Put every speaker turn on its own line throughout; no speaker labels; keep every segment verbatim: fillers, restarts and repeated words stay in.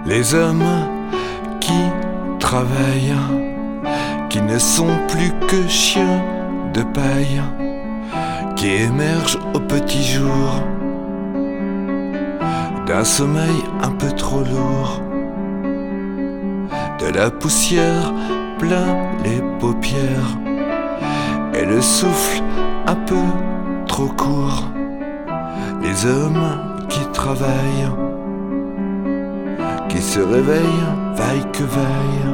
Les hommes qui travaillent, qui ne sont plus que chiens de paille, qui émergent au petit jour d'un sommeil un peu trop lourd, de la poussière plein les paupières et le souffle un peu trop court. Les hommes qui travaillent, qui se réveillent, vaille que vaille.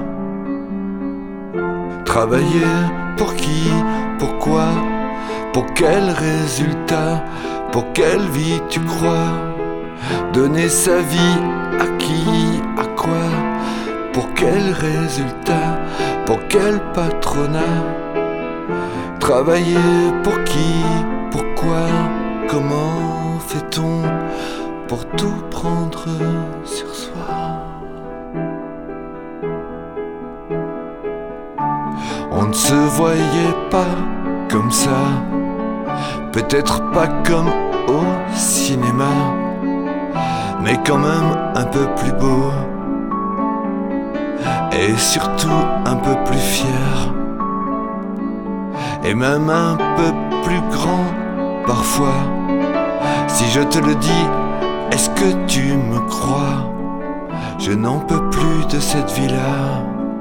Travailler pour qui, pourquoi, pour quel résultat, pour quelle vie tu crois? Donner sa vie à qui, à quoi? Pour quel résultat, pour quel patronat? Travailler pour qui, pourquoi, comment fait-on pour tout prendre sur soi? On ne se voyait pas comme ça, peut-être pas comme au cinéma, mais quand même un peu plus beau, et surtout un peu plus fier, et même un peu plus grand parfois. Si je te le dis, est-ce que tu me crois? Je n'en peux plus de cette vie-là.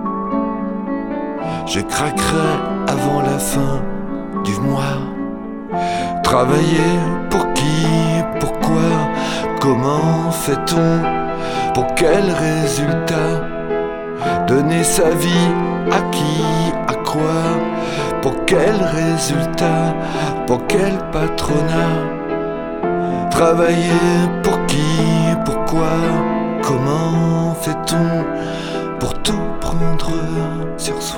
Je craquerai avant la fin du mois. Travailler pour qui, pourquoi, comment fait-on, pour quel résultat? Donner sa vie à qui, à quoi, pour quel résultat, pour quel patronat? Travailler pour qui, pourquoi, comment fait-on pour tout prendre sur soi?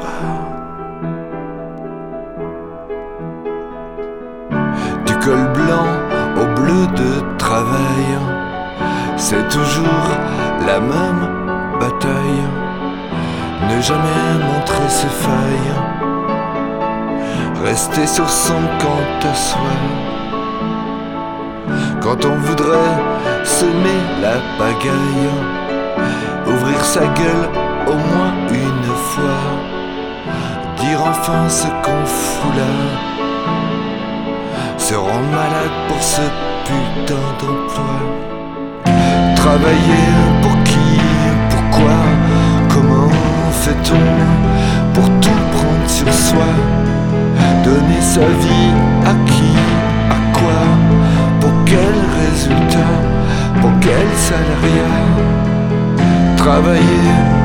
Du col blanc au bleu de travail, c'est toujours la même bataille. Ne jamais montrer ses failles, rester sur son quant à soi. Quand on voudrait semer la pagaille, ouvrir sa gueule au moins une fois, dire enfin ce qu'on fout là, se rendre malade pour ce putain d'emploi. Travailler pour qui, pourquoi, comment fait-on pour tout prendre sur soi? Donner sa vie à qui, à quoi, pour quel résultat, pour quel salariat? Travailler